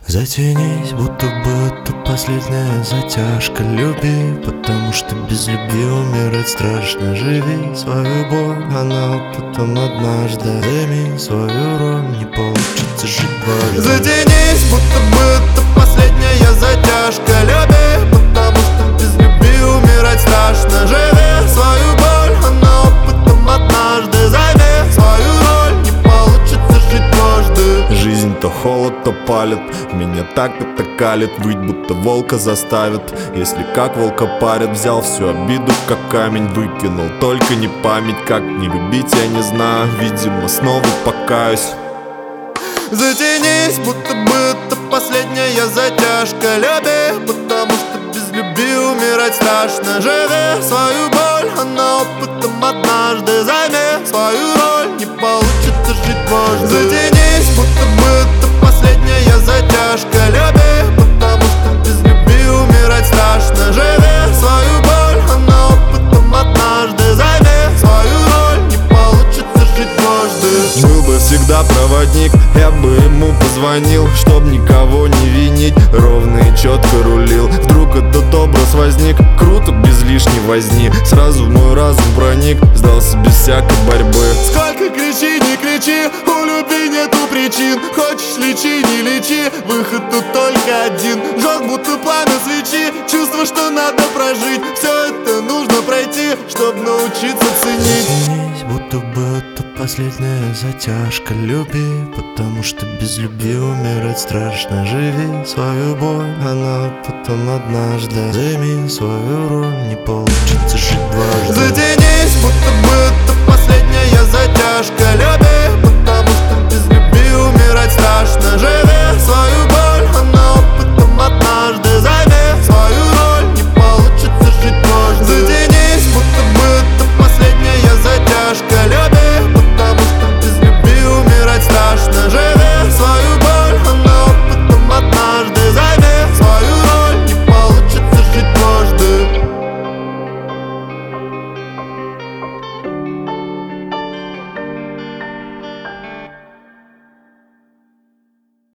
Затянись, будто бы это последняя затяжка. Люби, потому что без любви умирать страшно. Живи свою боль, она опытом однажды. Займи свою роль, не получится жить дважды. Затянись, будто бы это последняя затяжка. Люби, потому что без любви умирать страшно. Живи свою боль, она опытом однажды. Займи свою роль, не получится жить дважды. Жизнь то холод, то палит, меня так это калит. Быть будто волка заставит, если как волка парят. Взял всю обиду как камень, выкинул, только не память. Как не любить я не знаю, видимо снова покаюсь. Затянись, будто бы это последняя затяжка. Люби, потому что без любви умирать страшно. Живи свою боль, она опытом однажды. Займи свою роль, не получится жить дважды. Затянись, будто бы это последняя затяжка. Люби, потому что без любви умирать страшно. Живи свою боль, она опытом однажды. Займи свою роль, не получится жить дважды. Был бы всегда проводник, я бы ему позвонил, чтоб никого не винить, ровно и четко рулил. Вдруг этот образ возник, круто, без лишней возни. Сразу в мой разум проник, сдался без всякой борьбы. Сколько кричи, не кричи, у любви нету причин. Хочешь лечи, не лечи, выход тут только один. Жжет будто пламя свечи, чувство, что надо прожить. Все это нужно пройти, чтоб научиться ценить. Затянись, будто бы это последняя затяжка. Люби, потому что без любви умирать страшно. Живи свою боль, она потом однажды. Займи свою роль, не получится жить дважды. Затянись, будто бы это последняя затяжка.